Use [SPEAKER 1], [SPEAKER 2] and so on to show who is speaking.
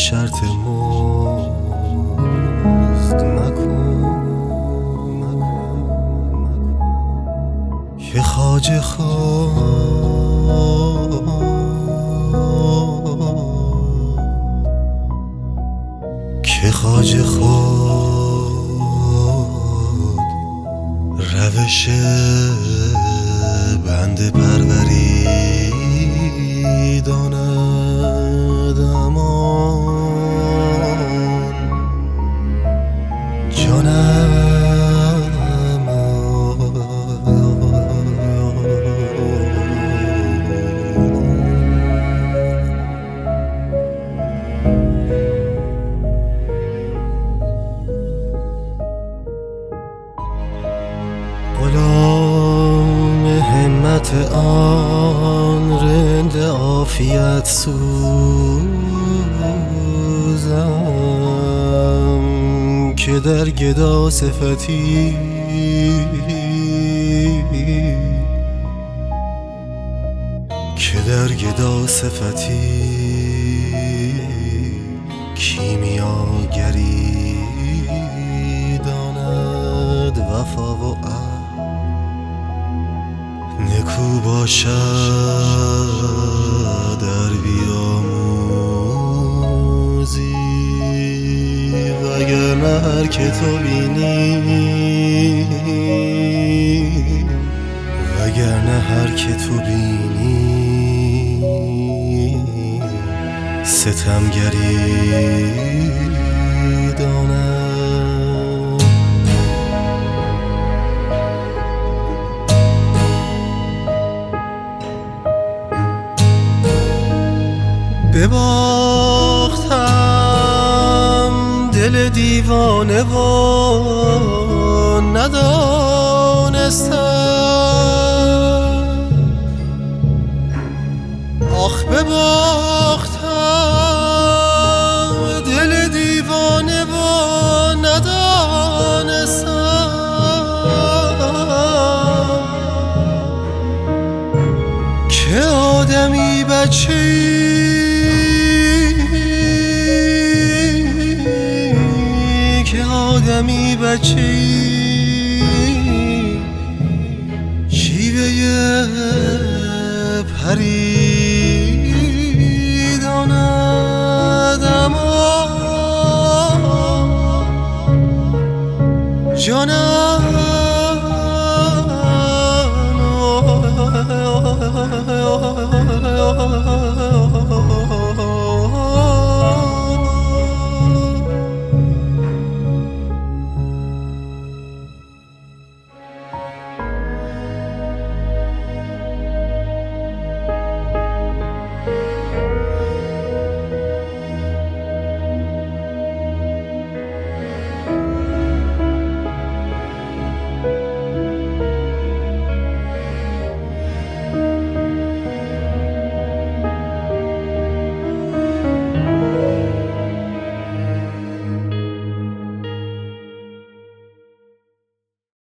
[SPEAKER 1] شرط مزد مکن که خواجه خود روش بنده پروری داند. امان جانم غلام همت آن رند عافیت سوزم که در گدا صفتی کیمیاگری داند. وفا و عهد نکو باشد در بیاموزی، وگرنه هر که تو بینی ستمگری داند. بباختم دل دیوانه و ندانستم، آخ بباختم دل دیوانه و ندانستم که آدمی بچه‌ای شیوه پری داند. اما جانم